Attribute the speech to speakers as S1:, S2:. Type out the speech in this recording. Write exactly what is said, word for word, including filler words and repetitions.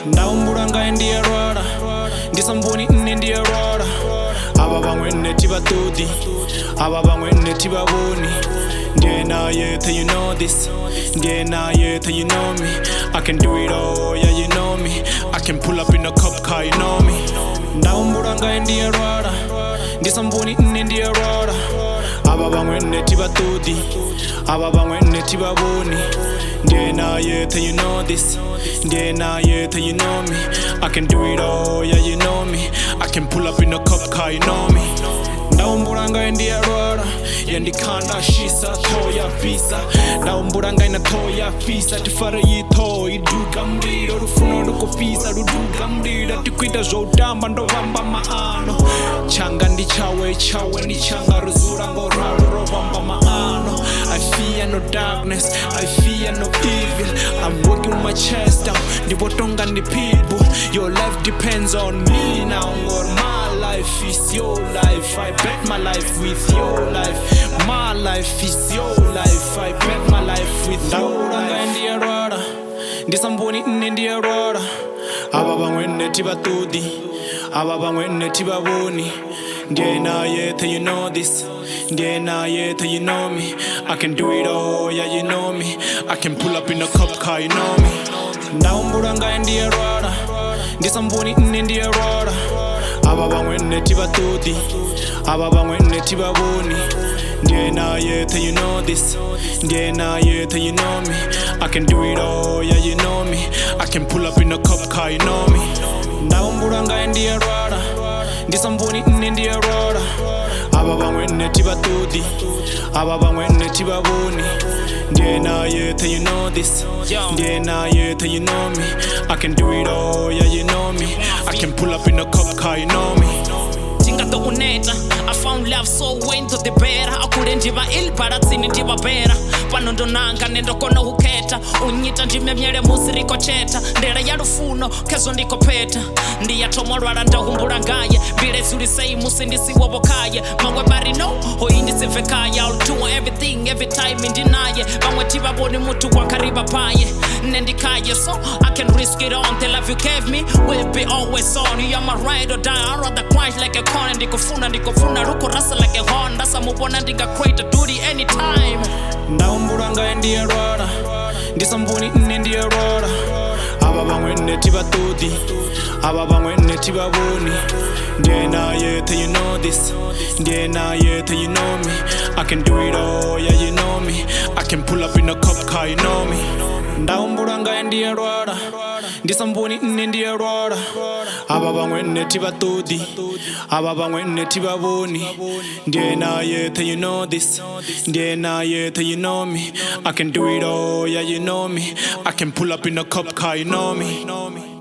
S1: Ndaumbura ngai ndiye rora ndisamboni nne ndiye rora aba bamwe nne tibatudi aba bamwe nne tibaboni ndiye naye till you know this ndiye naye till you know me I can do it all yeah you know me I can pull up in a cup car you know me ndaumbura ngai ndiye rora ndisamboni nne ndiye rora aba bamwe nne tibatudi aba bamwe nne tibaboni ndiye naye till you know this ndiye naye till you know me I can do it all yeah you know me I can pull up in a cup car you know me ndaumbura ngai ndiye rora yandikanda shisa toya visa ndaumbura ngai na toya fisa tifare yitho iduga mlilo rufuno rukofisa ruduga mlilo tikwita zvoutamba ndovamba maano changa ndi chawe chawe ndi changa ruzura ngoralo rovamba maano I fear no darkness I fear no evil I'm working my chest down ndibotonga ndi people your life depends on me now ngor my life is your life I bet my life with your life my life is your life I bet my life with your life ndiye rora ndisamboni nne ndiye rora aba bamwe nne tibatudi aba bamwe nne tibaboni ndiye naye till you know this ndiye naye till you know me I can do it all yeah you know me I can pull up in a cup car you know me ndaumbura ngai ndiye rora ndisamboni nne ndiye rora aba bamwe nne tibatudi aba bamwe nne tibaboni ndiye naye till you know this ndiye naye till you know me I can do it all yeah you know me I can pull up in a cup car you know me ndaumbura ngai ndiye rora ndisamboni nne ndiye rora aba bamwe nne tibatudi aba bamwe nne tibaboni ndiye naye till you know this ndiye naye till you know me I can do it all yeah you know me I can pull up in a cup car you know me
S2: Tingato uneta I found love so went to the better akule ndiva ill baratsini ndiva better pano ndonanga nendokona huketa unyita ndimemyele musiriko cheta ndera ya rufuno kezo ndiko peta ndiyatomolwala ndahumbura ngaye bile suri sei musi ndisiwobokaye mangwe barino hoindi sivekaye I'll do everything every time indinaye bamwe tibaboni mutu wakariba paye nendikaye so I can risk it on the love you gave me will be always on you are my ride or die I'd rather crash like a corn ndikofuna ndikofuna ruko rasa like a horn ndasa mubona ndinga create a duty anytime
S1: ndaumbura ngai ndiye rora ndisamboni nne ndiye rora aba bamwe nne tibatudi aba bamwe nne tibaboni ndiye naye till you know this ndiye naye till you know me I can do it all yeah you know me I can pull up in a cup car you know me ndaumbura ngai ndiye rora ndisamboni nne ndiye rora aba bamwe nne tibatudi aba bamwe nne tibaboni ndiye naye till you know this ndiye naye till you know me I can do it all yeah you know me I can pull up in a cup car you know me